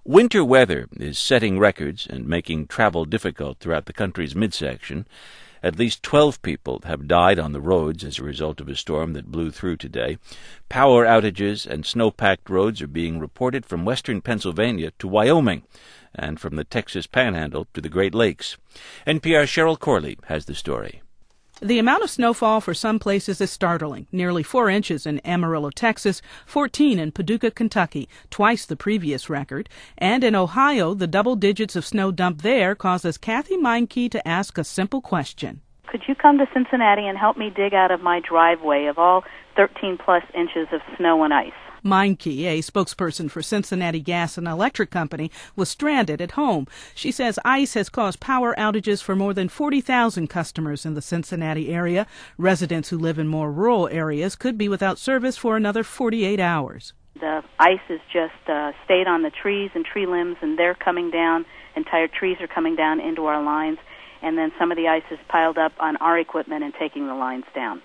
Winter weather is setting records and making travel difficult throughout the country's midsection. At least 12 people have died on the roads as a result of a storm that blew through today. Power outages and snow-packed roads are being reported from western Pennsylvania to Wyoming and from the Texas Panhandle to the Great Lakes. NPR's Cheryl Corley has the story. The amount of snowfall for some places is startling. Nearly 4 inches in Amarillo, Texas, 14 in Paducah, Kentucky, twice the previous record. And in Ohio, the double digits of snow dumped there causes Kathy Meinke to ask a simple question. Could you come to Cincinnati and help me dig out of my driveway of all 13-plus inches of snow and ice? Meinke, a spokesperson for Cincinnati Gas and Electric Company, was stranded at home. She says ice has caused power outages for more than 40,000 customers in the Cincinnati area. Residents who live in more rural areas could be without service for another 48 hours. The ice has just stayed on the trees and tree limbs, and they're coming down. Entire trees are coming down into our lines, and then some of the ice is piled up on our equipment and taking the lines down.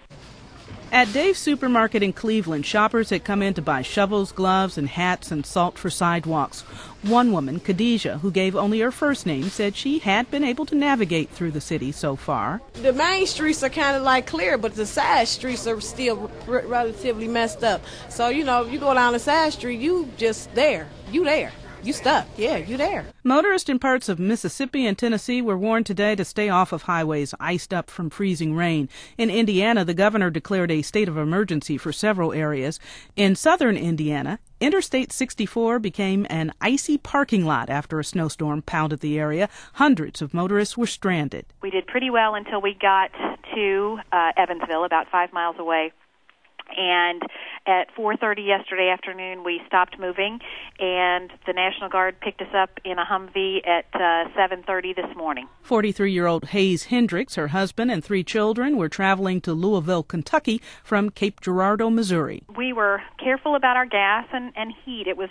At Dave's Supermarket in Cleveland, shoppers had come in to buy shovels, gloves, and hats and salt for sidewalks. One woman, Khadijah, who gave only her first name, said she had been able to navigate through the city so far. The main streets are kind of like clear, but the side streets are still relatively messed up. So, you go down the side street, you just there. You there. You stuck. Yeah, you there. Motorists in parts of Mississippi and Tennessee were warned today to stay off of highways iced up from freezing rain. In Indiana, the governor declared a state of emergency for several areas. In southern Indiana, Interstate 64 became an icy parking lot after a snowstorm pounded the area. Hundreds of motorists were stranded. We did pretty well until we got to Evansville, about 5 miles away. And at 4:30 yesterday afternoon, we stopped moving, and the National Guard picked us up in a Humvee at 7:30 this morning. 43-year-old Hayes Hendricks, her husband, and 3 children were traveling to Louisville, Kentucky from Cape Girardeau, Missouri. We were careful about our gas and heat. It was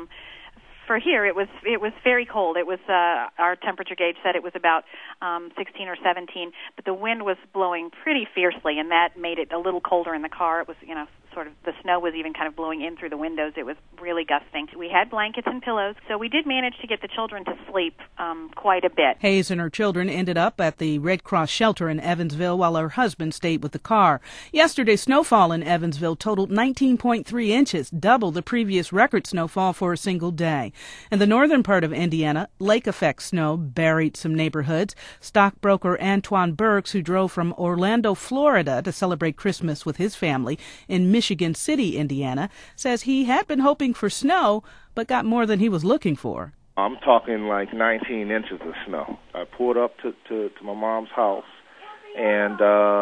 for here, it was very cold. It was our temperature gauge said it was about 16 or 17, but the wind was blowing pretty fiercely, and that made it a little colder in the car. It was, sort of the snow was even kind of blowing in through the windows. It was really gusting. We had blankets and pillows, so we did manage to get the children to sleep quite a bit. Hayes and her children ended up at the Red Cross shelter in Evansville while her husband stayed with the car. Yesterday's snowfall in Evansville totaled 19.3 inches, double the previous record snowfall for a single day. In the northern part of Indiana, lake-effect snow buried some neighborhoods. Stockbroker Antoine Burks, who drove from Orlando, Florida to celebrate Christmas with his family in Michigan City, Indiana, says he had been hoping for snow but got more than he was looking for. I'm talking like 19 inches of snow. I pulled up to my mom's house, and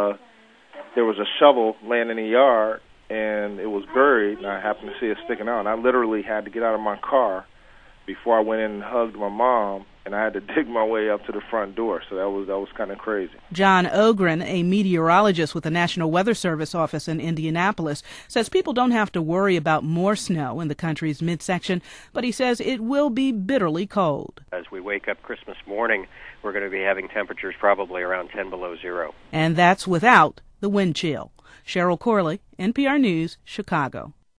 there was a shovel laying in the yard, and it was buried, and I happened to see it sticking out. And I literally had to get out of my car before I went in and hugged my mom, and I had to dig my way up to the front door. So that was kind of crazy. John Ogren, a meteorologist with the National Weather Service office in Indianapolis, says people don't have to worry about more snow in the country's midsection, but he says it will be bitterly cold. As we wake up Christmas morning, we're going to be having temperatures probably around 10 below zero. And that's without the wind chill. Cheryl Corley, NPR News, Chicago.